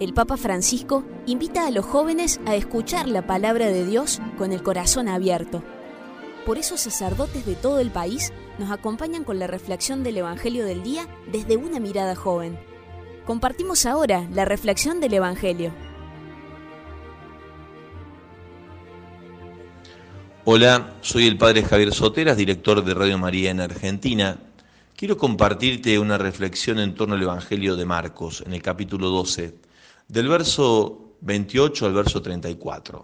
el Papa Francisco invita a los jóvenes a escuchar la palabra de Dios con el corazón abierto. Por eso sacerdotes de todo el país nos acompañan con la reflexión del Evangelio del día desde una mirada joven. Compartimos ahora la reflexión del Evangelio. Hola, soy el Padre Javier Soteras, director de Radio María en Argentina. Quiero compartirte una reflexión en torno al Evangelio de Marcos, en el capítulo 12, del verso 28 al verso 34.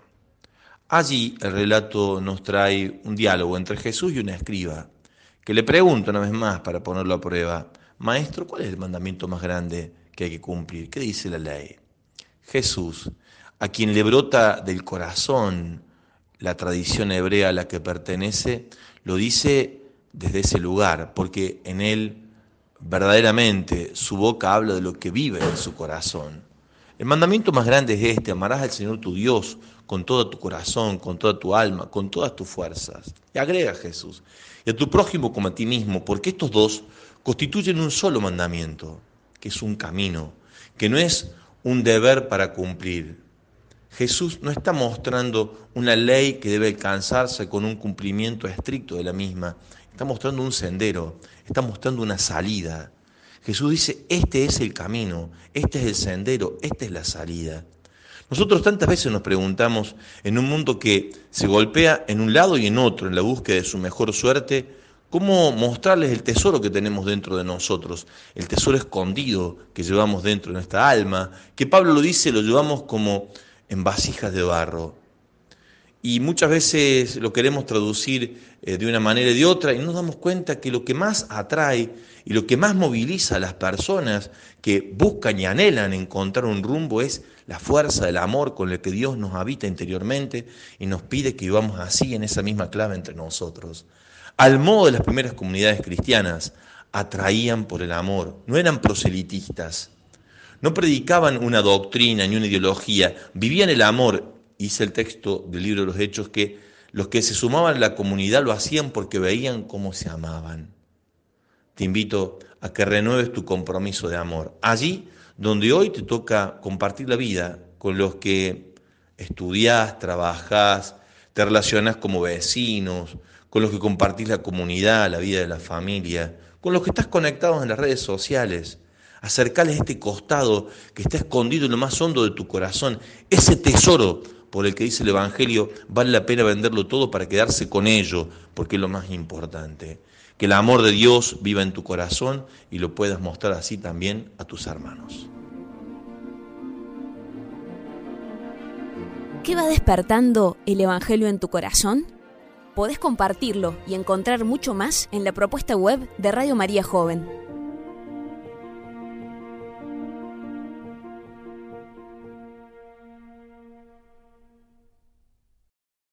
Allí el relato nos trae un diálogo entre Jesús y una escriba, que le pregunta una vez más para ponerlo a prueba: Maestro, ¿cuál es el mandamiento más grande que hay que cumplir? ¿Qué dice la ley? Jesús, a quien le brota del corazón la tradición hebrea a la que pertenece, lo dice desde ese lugar, porque en él verdaderamente su boca habla de lo que vive en su corazón. El mandamiento más grande es este: amarás al Señor tu Dios con todo tu corazón, con toda tu alma, con todas tus fuerzas. Y agrega Jesús: y a tu prójimo como a ti mismo, porque estos dos constituyen un solo mandamiento, que es un camino, que no es un deber para cumplir. Jesús no está mostrando una ley que debe alcanzarse con un cumplimiento estricto de la misma, está mostrando un sendero, está mostrando una salida. Jesús dice: este es el camino, este es el sendero, esta es la salida. Nosotros tantas veces nos preguntamos, en un mundo que se golpea en un lado y en otro, en la búsqueda de su mejor suerte, ¿cómo mostrarles el tesoro que tenemos dentro de nosotros? El tesoro escondido que llevamos dentro de nuestra alma, que Pablo lo dice, lo llevamos como en vasijas de barro. Y muchas veces lo queremos traducir de una manera y de otra, y nos damos cuenta que lo que más atrae y lo que más moviliza a las personas que buscan y anhelan encontrar un rumbo es la fuerza del amor con el que Dios nos habita interiormente y nos pide que vivamos así, en esa misma clave entre nosotros. Al modo de las primeras comunidades cristianas, atraían por el amor, no eran proselitistas, no predicaban una doctrina ni una ideología, vivían el amor. Dice el texto del libro de los Hechos que los que se sumaban a la comunidad lo hacían porque veían cómo se amaban. Te invito a que renueves tu compromiso de amor. Allí donde hoy te toca compartir la vida con los que estudiás, trabajás, te relacionás como vecinos, con los que compartís la comunidad, la vida de la familia, con los que estás conectados en las redes sociales. Acercales este costado que está escondido en lo más hondo de tu corazón, ese tesoro por el que dice el Evangelio, vale la pena venderlo todo para quedarse con ello, porque es lo más importante. Que el amor de Dios viva en tu corazón y lo puedas mostrar así también a tus hermanos. ¿Qué va despertando el Evangelio en tu corazón? Podés compartirlo y encontrar mucho más en la propuesta web de Radio María Joven.